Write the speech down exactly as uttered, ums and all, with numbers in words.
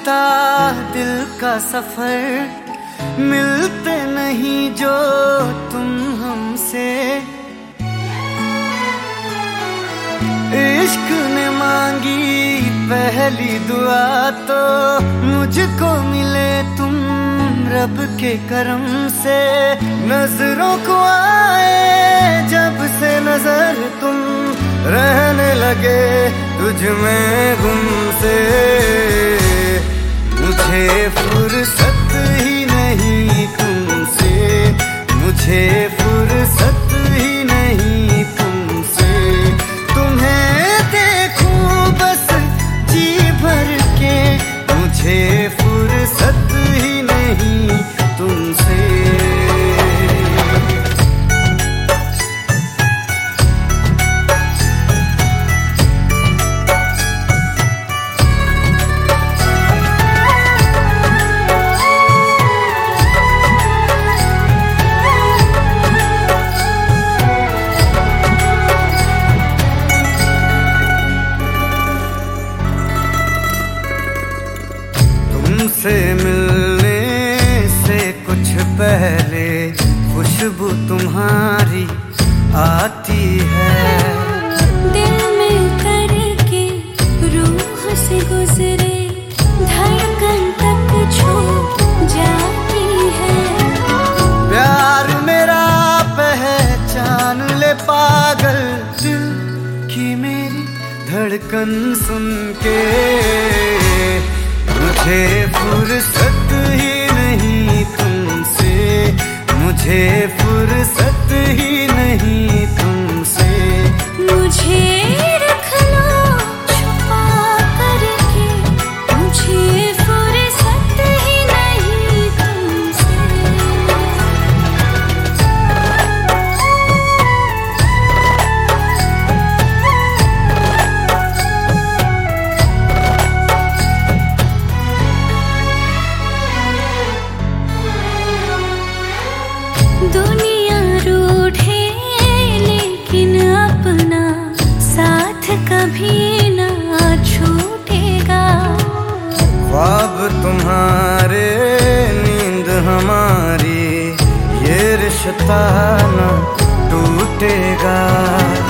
होता दिल का सफर, मिलते नहीं जो तुम हमसे। इश्क ने मांगी पहली दुआ तो मुझको मिले तुम रब के करम से। नजरों को आए जब से नजर तुम, रहने लगे तुझ में गुम से। मुझे फुर्सत ही नहीं तुमसे, मुझे फुर्सत ही नहीं तुमसे। तुम्हें देखूं बस जी भर के, मुझे फुर्सत ही नहीं तुमसे। तुमसे मिलने से कुछ पहले खुशबू तुम्हारी आती है। दिल में करके रूह से गुजरे धड़कन तक छू जाती है। प्यार मेरा पहचान ले पागल, दिल की मेरी धड़कन सुन के। मुझे फुर्सत ही नहीं तुमसे, मुझे फुर्सत ही नहीं तुमसे। मुझे रख लो छुपा करके, मुझे फुर्सत ही नहीं तुमसे। दुनिया रूठे लेकिन अपना साथ कभी ना छूटेगा। ख्वाब तुम्हारे नींद हमारी, ये रिश्ता न टूटेगा।